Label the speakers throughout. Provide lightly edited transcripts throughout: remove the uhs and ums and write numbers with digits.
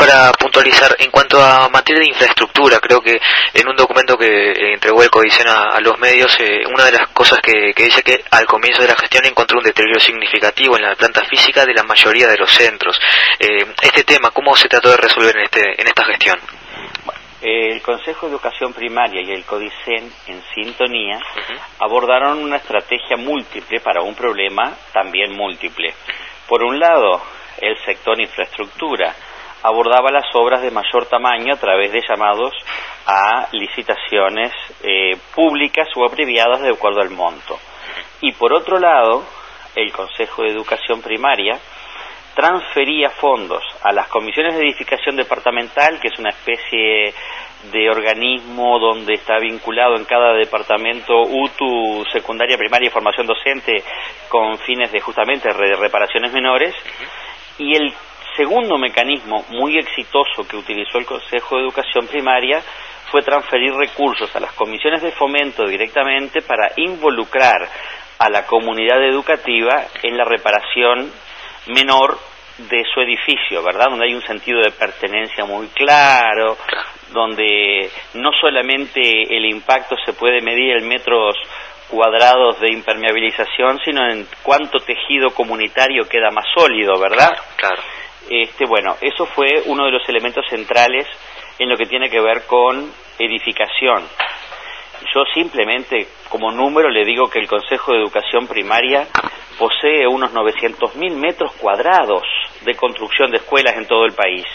Speaker 1: para puntualizar, en cuanto a materia de infraestructura, creo que en un documento que entregó el Codicen a los medios, una de las cosas que dice que al comienzo de la gestión encontró un deterioro significativo en la planta física de la mayoría de los centros. Este tema, ¿cómo se trató de resolver en esta gestión?
Speaker 2: El Consejo de Educación Primaria y el Codicen, en sintonía, abordaron una estrategia múltiple para un problema también múltiple. Por un lado, el sector infraestructura abordaba las obras de mayor tamaño a través de llamados a licitaciones públicas o abreviadas de acuerdo al monto. Y por otro lado, el Consejo de Educación Primaria transfería fondos a las comisiones de edificación departamental, que es una especie de organismo donde está vinculado en cada departamento UTU, secundaria, primaria y formación docente, con fines de justamente reparaciones menores. Y el segundo mecanismo muy exitoso que utilizó el Consejo de Educación Primaria fue transferir recursos a las comisiones de fomento directamente para involucrar a la comunidad educativa en la reparación menor de su edificio, ¿verdad? Donde hay un sentido de pertenencia muy claro, donde no solamente el impacto se puede medir en metros cuadrados de impermeabilización, sino en cuánto tejido comunitario queda más sólido, ¿verdad?
Speaker 1: Claro.
Speaker 2: Bueno, eso fue uno de los elementos centrales en lo que tiene que ver con edificación. Yo simplemente, como número, le digo que el Consejo de Educación Primaria posee unos 900.000 metros cuadrados de construcción de escuelas en todo el país.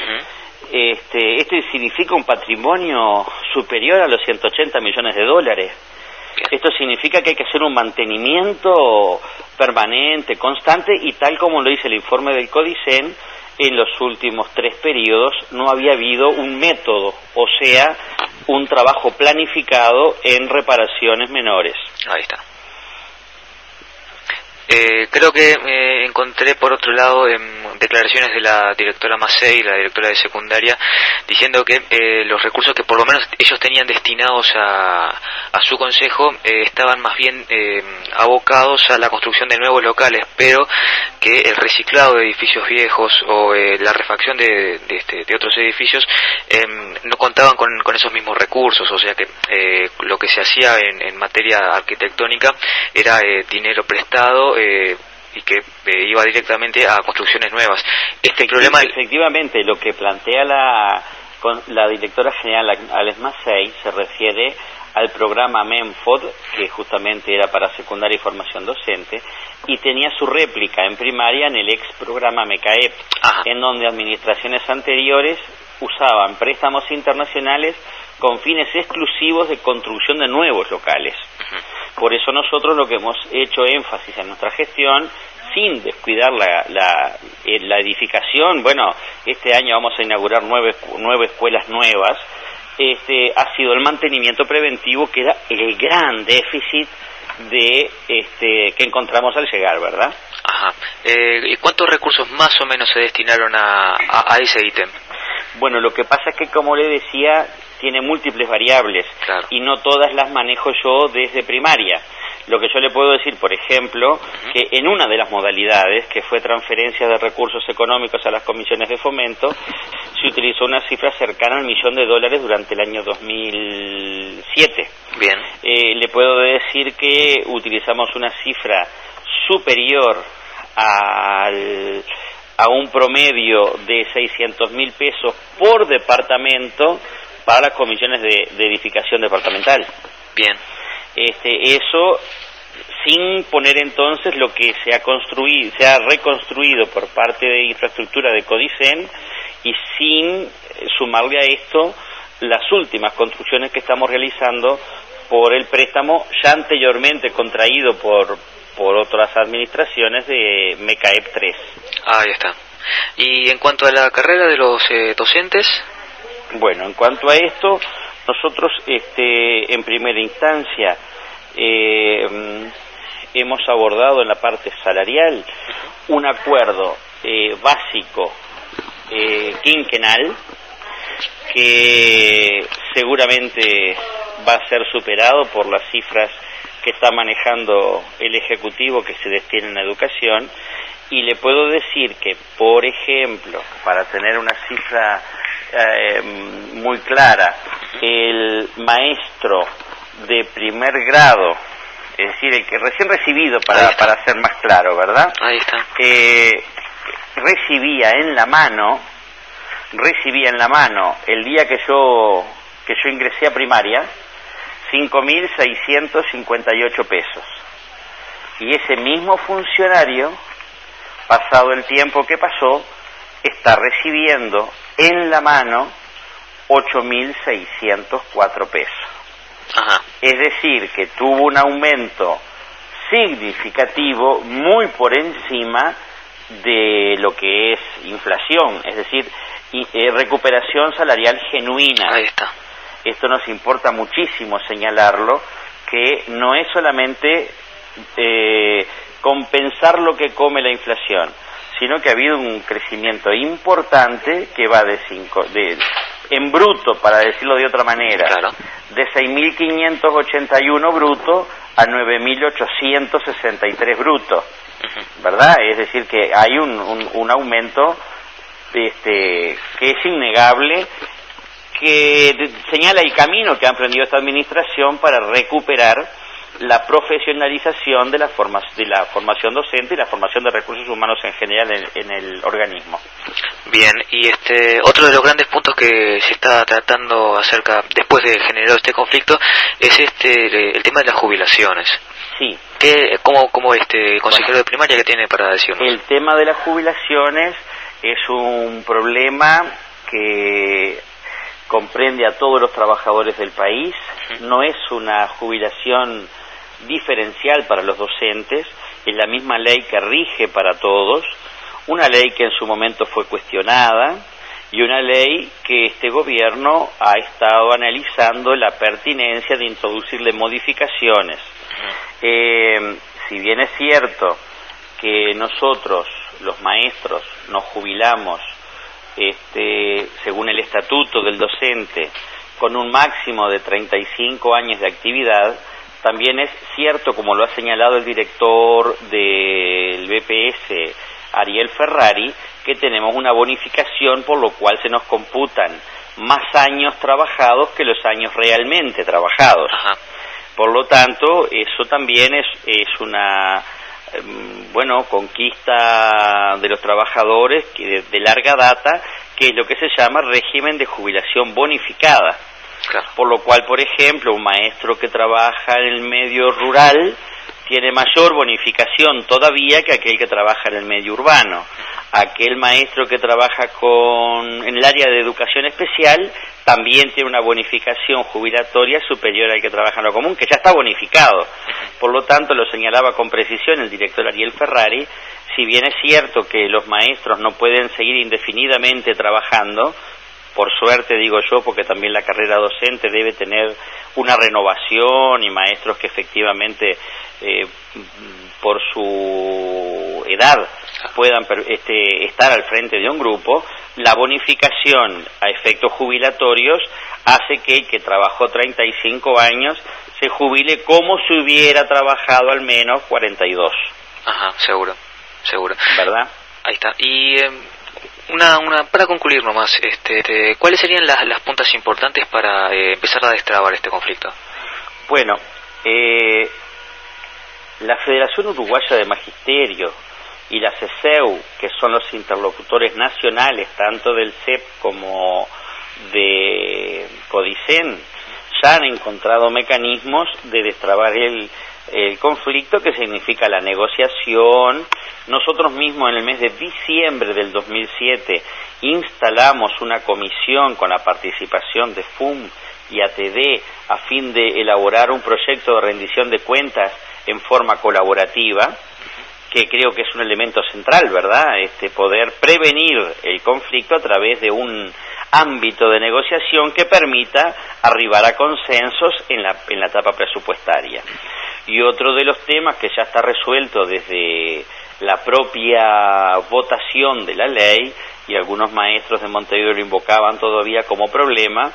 Speaker 2: Esto significa un patrimonio superior a los 180 millones de dólares. Esto significa que hay que hacer un mantenimiento permanente, constante, y tal como lo dice el informe del Codicen, en los últimos 3 periodos no había habido un método, o sea, un trabajo planificado en reparaciones menores.
Speaker 1: Ahí está. Creo que encontré por otro lado declaraciones de la directora Macei, la directora de secundaria, diciendo que los recursos que por lo menos ellos tenían destinados a su consejo estaban más bien abocados a la construcción de nuevos locales, pero que el reciclado de edificios viejos o la refacción de otros edificios no contaban con esos mismos recursos, o sea que lo que se hacía en materia arquitectónica era dinero prestado y que iba directamente a construcciones nuevas. Problema...
Speaker 2: Efectivamente, lo que plantea la directora general Alex Macei se refiere al programa MENFOD, que justamente era para secundaria y formación docente, y tenía su réplica en primaria en el ex programa MECAEP, en donde administraciones anteriores usaban préstamos internacionales con fines exclusivos de construcción de nuevos locales. Por eso nosotros lo que hemos hecho énfasis en nuestra gestión, sin descuidar la edificación, bueno, este año vamos a inaugurar 9 escuelas nuevas, ha sido el mantenimiento preventivo, que era el gran déficit que encontramos al llegar, ¿verdad?
Speaker 1: ¿Y cuántos recursos más o menos se destinaron a ese ítem?
Speaker 2: Bueno, lo que pasa es que, como le decía, tiene múltiples variables, claro, y no todas las manejo yo desde primaria. Lo que yo le puedo decir, por ejemplo, que en una de las modalidades, que fue transferencia de recursos económicos a las comisiones de fomento, se utilizó una cifra cercana al $1.000.000 durante el año 2007.
Speaker 1: Bien.
Speaker 2: Le puedo decir que utilizamos una cifra superior a un promedio de 600.000 pesos por departamento para las comisiones de edificación departamental.
Speaker 1: Bien.
Speaker 2: Eso sin poner entonces lo que se ha reconstruido por parte de infraestructura de Codicen, y sin sumarle a esto las últimas construcciones que estamos realizando por el préstamo ya anteriormente contraído por otras administraciones de MECAEP 3.
Speaker 1: Ahí está. ¿Y en cuanto a la carrera de los docentes?
Speaker 2: Bueno, en cuanto a esto, nosotros en primera instancia hemos abordado en la parte salarial un acuerdo básico quinquenal que seguramente va a ser superado por las cifras que está manejando el Ejecutivo que se destinan a educación, Y le puedo decir que, por ejemplo, para tener una cifra muy clara, el maestro de primer grado, es decir, el que recién recibido, para ser más claro, ¿verdad?
Speaker 1: Ahí está.
Speaker 2: Recibía en la mano, el día que yo ingresé a primaria, 5.658 pesos. Y ese mismo funcionario, pasado el tiempo que pasó, está recibiendo en la mano 8.604 pesos.
Speaker 1: Ajá.
Speaker 2: Es decir, que tuvo un aumento significativo muy por encima de lo que es inflación, es decir, recuperación salarial genuina.
Speaker 1: Ahí está.
Speaker 2: Esto nos importa muchísimo señalarlo, que no es solamente compensar lo que come la inflación, sino que ha habido un crecimiento importante que va en bruto, para decirlo de otra manera,
Speaker 1: claro,
Speaker 2: de 6.581 bruto a 9.863 bruto, ¿verdad? Es decir, que hay un aumento que es innegable, que señala el camino que ha emprendido esta administración para recuperar la profesionalización de la formación docente y la formación de recursos humanos en general en el organismo.
Speaker 1: Bien, y otro de los grandes puntos que se está tratando después de generar este conflicto, es el tema de las jubilaciones.
Speaker 2: Sí.
Speaker 1: ¿Cómo consejero de primaria, qué tiene para decirnos?
Speaker 2: El tema de las jubilaciones es un problema que comprende a todos los trabajadores del país. No es una jubilación diferencial para los docentes, es la misma ley que rige para todos, una ley que en su momento fue cuestionada y una ley que este gobierno ha estado analizando la pertinencia de introducirle modificaciones. Si bien es cierto que nosotros, los maestros, nos jubilamos según el estatuto del docente con un máximo de 35 años de actividad, también es cierto, como lo ha señalado el director del BPS, Ariel Ferrari, que tenemos una bonificación por lo cual se nos computan más años trabajados que los años realmente trabajados.
Speaker 1: Ajá.
Speaker 2: Por lo tanto, eso también es una conquista de los trabajadores de larga data, que es lo que se llama régimen de jubilación bonificada.
Speaker 1: Claro.
Speaker 2: Por lo cual, por ejemplo, un maestro que trabaja en el medio rural tiene mayor bonificación todavía que aquel que trabaja en el medio urbano. Aquel maestro que trabaja en el área de educación especial también tiene una bonificación jubilatoria superior al que trabaja en lo común, que ya está bonificado. Por lo tanto, lo señalaba con precisión el director Ariel Ferrari, si bien es cierto que los maestros no pueden seguir indefinidamente trabajando, por suerte digo yo, porque también la carrera docente debe tener una renovación y maestros que efectivamente por su edad puedan estar al frente de un grupo, la bonificación a efectos jubilatorios hace que el que trabajó 35 años se jubile como si hubiera trabajado al menos 42.
Speaker 1: Ajá, seguro.
Speaker 2: ¿Verdad?
Speaker 1: Ahí está. Y para concluir nomás, ¿cuáles serían las puntas importantes para empezar a destrabar este conflicto?
Speaker 2: Bueno, la Federación Uruguaya de Magisterio y la CESEU, que son los interlocutores nacionales tanto del CEP como de CODICEN, ya han encontrado mecanismos de destrabar el conflicto, que significa la negociación. Nosotros mismos en el mes de diciembre del 2007 instalamos una comisión con la participación de FUM y ATD a fin de elaborar un proyecto de rendición de cuentas en forma colaborativa, que creo que es un elemento central, ¿verdad? Poder prevenir el conflicto a través de un ámbito de negociación que permita arribar a consensos en la etapa presupuestaria. Y otro de los temas que ya está resuelto desde la propia votación de la ley, y algunos maestros de Montevideo lo invocaban todavía como problema,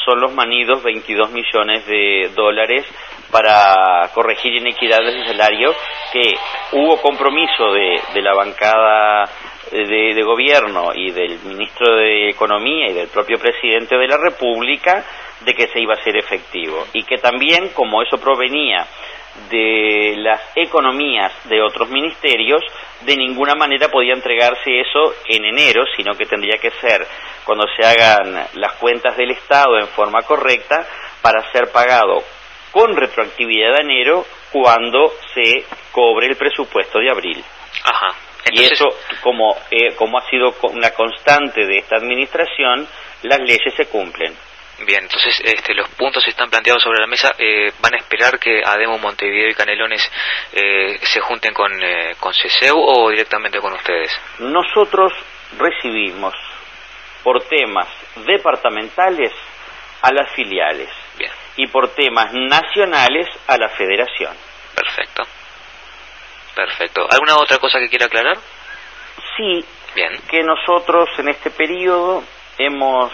Speaker 2: son los manidos 22 millones de dólares para corregir inequidades de salario, que hubo compromiso de la bancada de gobierno y del ministro de Economía y del propio presidente de la República de que se iba a hacer efectivo, y que también, como eso provenía de las economías de otros ministerios, de ninguna manera podía entregarse eso en enero, sino que tendría que ser cuando se hagan las cuentas del Estado en forma correcta, para ser pagado con retroactividad de enero cuando se cobre el presupuesto de abril.
Speaker 1: Ajá.
Speaker 2: Entonces... Y eso, como ha sido una constante de esta administración, las leyes se cumplen.
Speaker 1: Bien, entonces los puntos están planteados sobre la mesa. ¿Van a esperar que Ademo, Montevideo y Canelones se junten con CESEU o directamente con ustedes?
Speaker 2: Nosotros recibimos por temas departamentales a las filiales.
Speaker 1: Bien.
Speaker 2: Y por temas nacionales a la federación.
Speaker 1: Perfecto. Perfecto. ¿Alguna otra cosa que quiera aclarar?
Speaker 2: Sí.
Speaker 1: Bien.
Speaker 2: Que nosotros en este periodo hemos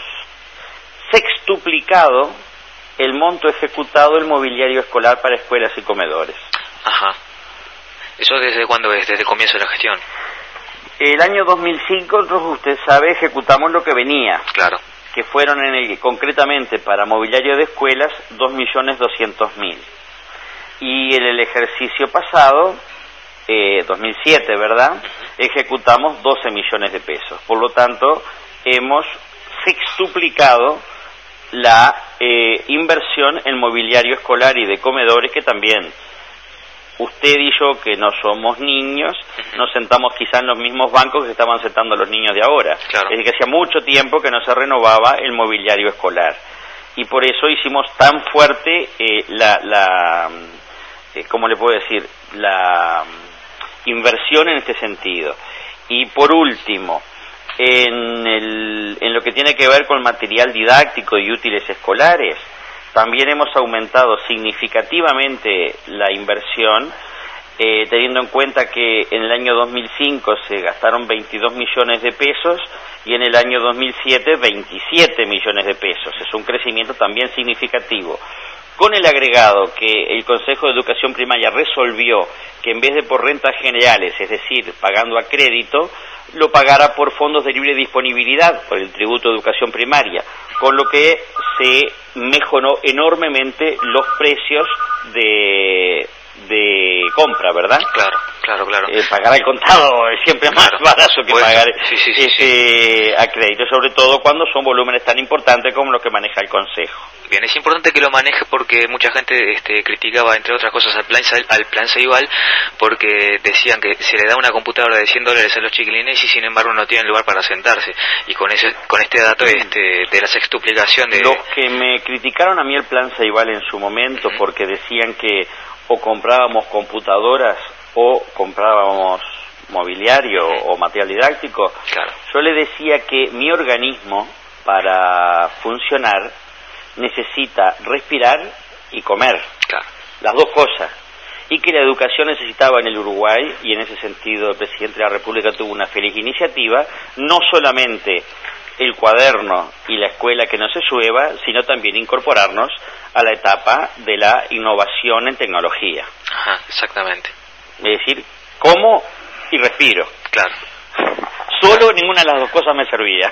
Speaker 2: sextuplicado el monto ejecutado en mobiliario escolar para escuelas y comedores.
Speaker 1: Ajá. ¿Eso desde cuándo es? ¿Desde el comienzo de la gestión?
Speaker 2: El año 2005, nosotros, usted sabe, ejecutamos lo que venía.
Speaker 1: Claro.
Speaker 2: Que fueron concretamente para mobiliario de escuelas 2.200.000. Y en el ejercicio pasado, 2007, ¿verdad?, ejecutamos 12 millones de pesos. Por lo tanto, hemos sextuplicado la inversión en mobiliario escolar y de comedores, que también usted y yo, que no somos niños, nos sentamos quizá en los mismos bancos que estaban sentando los niños de ahora.
Speaker 1: Claro.
Speaker 2: Es decir, que hacía mucho tiempo que no se renovaba el mobiliario escolar. Y por eso hicimos tan fuerte ¿cómo le puedo decir?, la inversión en este sentido. Y por último, en lo que tiene que ver con material didáctico y útiles escolares, también hemos aumentado significativamente la inversión, teniendo en cuenta que en el año 2005 se gastaron 22 millones de pesos y en el año 2007 27 millones de pesos. Es un crecimiento también significativo. Con el agregado que el Consejo de Educación Primaria resolvió que en vez de por rentas generales, es decir, pagando a crédito, lo pagara por fondos de libre disponibilidad, por el tributo de educación primaria, con lo que se mejoró enormemente los precios de compra, ¿verdad?
Speaker 1: Claro.
Speaker 2: Pagar al contado es siempre más barato que pagar a crédito, sobre todo cuando son volúmenes tan importantes como los que maneja el Consejo.
Speaker 1: Bien, es importante que lo maneje porque mucha gente criticaba, entre otras cosas, al plan Ceibal, porque decían que se le da una computadora de $100 a los chiquilines y sin embargo no tienen lugar para sentarse. Y con este dato de la sextuplicación de...
Speaker 2: Los que me criticaron a mí el plan Ceibal en su momento, porque decían que o comprábamos computadoras o comprábamos mobiliario o material didáctico,
Speaker 1: claro,
Speaker 2: yo le decía que mi organismo, para funcionar, necesita respirar y comer,
Speaker 1: claro,
Speaker 2: las dos cosas, y que la educación necesitaba en el Uruguay, y en ese sentido el presidente de la República tuvo una feliz iniciativa, no solamente el cuaderno y la escuela que no se llueva, sino también incorporarnos a la etapa de la innovación en tecnología.
Speaker 1: Ajá, exactamente.
Speaker 2: Es decir, como y respiro.
Speaker 1: Claro.
Speaker 2: Solo ninguna de las dos cosas me servía.